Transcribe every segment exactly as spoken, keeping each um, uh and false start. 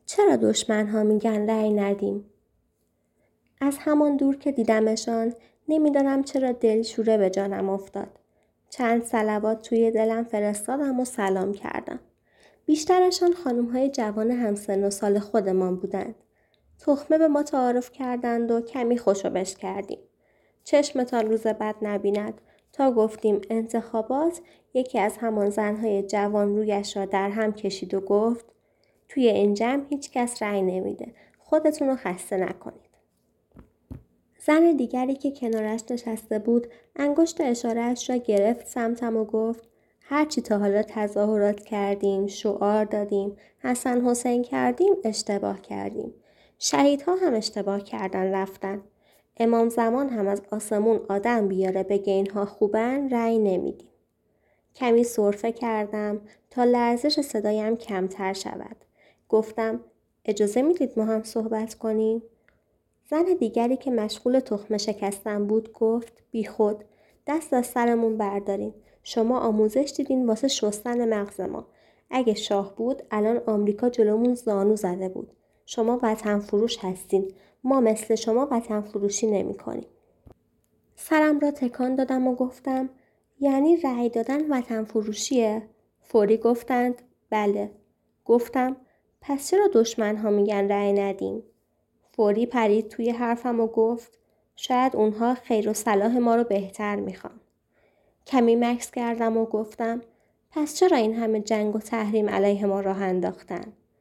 چرا دشمن‌ها میگن رأی ندیم؟ از همان دور که دیدمشان نمیدانم چرا دلشوره به جانم افتاد. چند صلوات توی دلم فرستادم و سلام کردم. بیشترشان خانم‌های جوان همسن و سال خودمان بودند. تخمه به ما تعارف کردند و کمی خوشوبش کردیم. چشمتان روز بد نبیند تا گفتیم انتخابات. یکی از همان زنهای جوان رویش را در هم کشید و گفت توی این جمع هیچ کس رأی نمیده. خودتون رو خسته نکنید. زن دیگری که کنارش نشسته بود انگشت اشارهش را گرفت سمتم و گفت هرچی تا حالا تظاهرات کردیم، شعار دادیم، حسن حسین کردیم، اشتباه کردیم. شهیدها هم اشتباه کردن رفتن. امام زمان هم از آسمون آدم بیاره بگه اینها خوبن رأی نمیدیم. کمی سرفه کردم تا لرزش صدایم کمتر شود. گفتم اجازه میدید ما هم صحبت کنیم؟ زن دیگری که مشغول تخمه شکستن بود گفت بی خود دست از سرمون بردارین. شما آموزش دیدین واسه شستن مغز ما. اگه شاه بود الان آمریکا جلومون زانو زده بود. شما وطن فروش هستین. ما مثل شما وطن فروشی نمی کنیم. سرم را تکان دادم و گفتم یعنی رأی دادن وطن فروشیه؟ فوری گفتند بله. گفتم پس چرا دشمن ها میگن رأی ندیم؟ فوری پرید توی حرفم و گفت شاید اونها خیر و صلاح ما رو بهتر میخوان. کمی مکث کردم و گفتم پس چرا این همه جنگ و تحریم علیه ما راه انداختن؟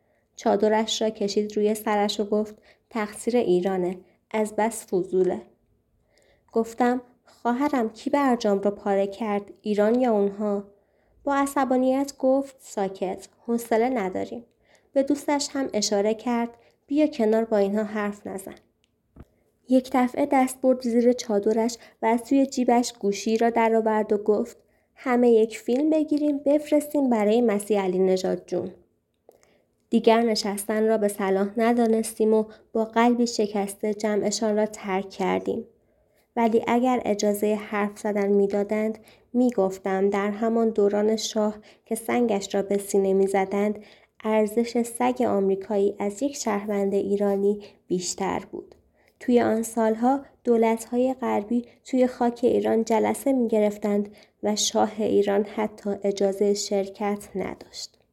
چادرش را کشید روی سرش و گفت تقصیر ایرانه. از بس فضوله. گفتم خواهرم کی برجام رو پاره کرد؟ ایران یا اونها؟ با عصبانیت گفت ساکت. حوصله نداریم. به دوستش هم اشاره کرد بیا کنار با اینها حرف نزن. یک دفعه دست برد زیر چادرش و از توی جیبش گوشی را در آورد و گفت همه یک فیلم بگیریم بفرستیم برای مسیح علی نژاد جون. دیگر نشستن را به صلاح ندانستیم و با قلبی شکسته جمعشان را ترک کردیم. ولی اگر اجازه حرف زدن می دادند می گفتم در همان دوران شاه که سنگش را به سینه می زدند ارزش سگ آمریکایی از یک شهروند ایرانی بیشتر بود. توی آن سالها دولت‌های غربی توی خاک ایران جلسه می گرفتند و شاه ایران حتی اجازه شرکت نداشت.